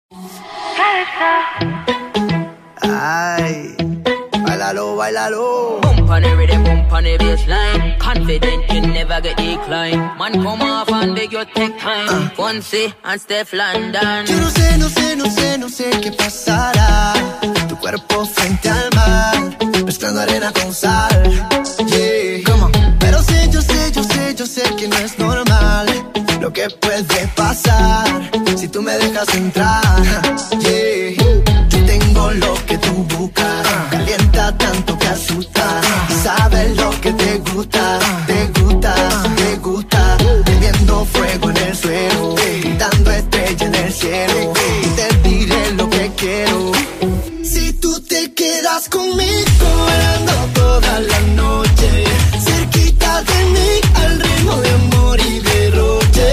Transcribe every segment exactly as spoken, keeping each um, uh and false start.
Ay, bailalo, bailalo. Bump on the rhythm, bump on the bassline. Confident you never get decline. Man come off and beg you take time. uh. Fonsi and Steph London. Yo no sé, no sé, no sé, no sé qué pasará. Tu cuerpo frente al mar, mezclando arena con sal. Yeah, come on. Pero sé, yo sé, yo sé, yo sé que no es normal lo que puede pasar si tú me dejas entrar. Yeah, yo tengo lo que tú buscas, calienta tanto que asusta. Sabes lo que te gusta, te gusta, te gusta. Teniendo fuego en el suelo, dando estrella en el cielo. Y te diré lo que quiero. Si tú te quedas conmigo, bailando toda la noche, cerquita de mí, al ritmo de amor y derroche.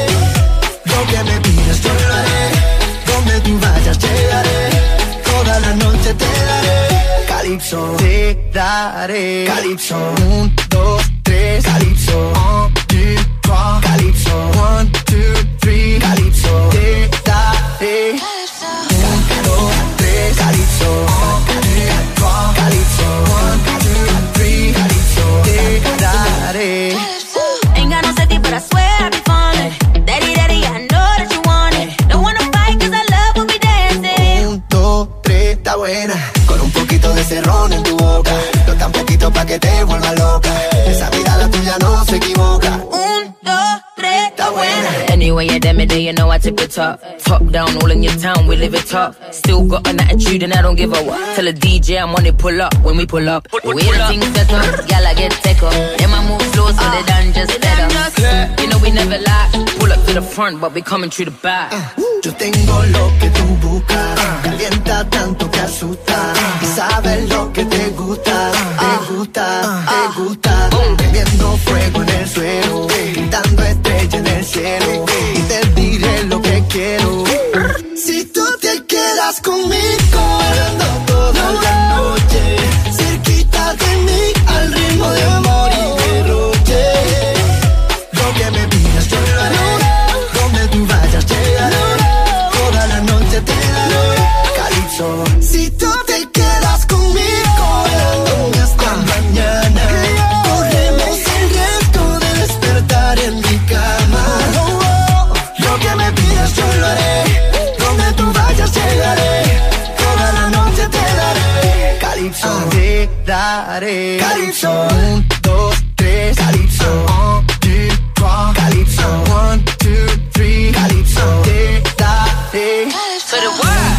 Lo que me pidas yo lo haré, donde tú vayas llegaré, toda la noche te daré. Calypso, te daré. Calypso, un, dos, tres. Calypso, un, two, trois. Calypso, one, two, three. Calypso, te daré. Un, dos, tres. Calypso, un, two, trois. Calypso, one, two, three. Calypso, te daré. Ain't got no safety, but I swear I be falling. Daddy, daddy, I know that you want it. Don't wanna fight, cause I love when we dancing. Un, dos, tres, está buena. Con un poquito de cerrón en tu boca. No tan poquito pa' que te vuelva loca. Esa mirada tuya no se equivoca. Un, dos, tres, está buena. Anyway, you damn it, then you know I tip it top. Top down, all in your town, we live it top. Still got an attitude and I don't give a what. Tell the D J I'm on it, pull up when we pull up. The way the things set up, y'all I get take up. Then I move slow so they done just set up. You know we never lie. Pull up to the front, but we coming through the back. Yo tengo lo que tú buscas, calienta tanto que asusta. Y sabes lo que te gusta, te gusta, te gusta. Prendiendo fuego en el suelo, gritando estrella en el cielo. Y te diré lo que quiero. Si tú te quedas conmigo, bailando toda la noche, cerquita de mí, al ritmo de amor y derroche. Lo que me pidas yo lo haré, donde tú vayas llegaré, toda la noche te daré. Calypso, si tú te quedas conmigo, bailando hasta mañana, corremos el riesgo de despertar en mi cama. Lo que me pidas yo lo haré, donde tú vayas llegaré, toda la noche te daré. Calypso, te daré. Calypso, un, dos, tres. Calypso, un, two, trois. Calypso, one, two, three. Calypso, te daré. For the world.